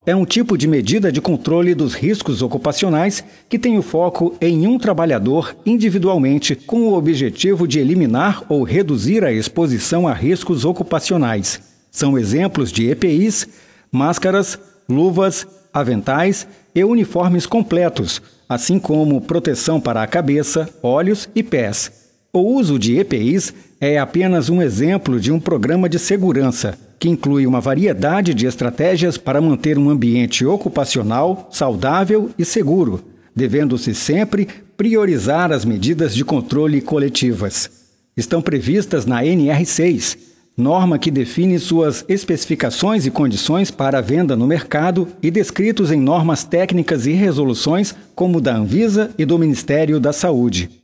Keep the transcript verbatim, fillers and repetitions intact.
É um tipo de medida de controle dos riscos ocupacionais que tem o foco em um trabalhador individualmente, com o objetivo de eliminar ou reduzir a exposição a riscos ocupacionais. São exemplos de E P Is, máscaras, luvas, aventais e uniformes completos, assim como proteção para a cabeça, olhos e pés. O uso de E P Is é apenas um exemplo de um programa de segurança, que inclui uma variedade de estratégias para manter um ambiente ocupacional saudável e seguro, devendo-se sempre priorizar as medidas de controle coletivas. Estão previstas na N R seis, norma que define suas especificações e condições para a venda no mercado e descritos em normas técnicas e resoluções como da Anvisa e do Ministério da Saúde.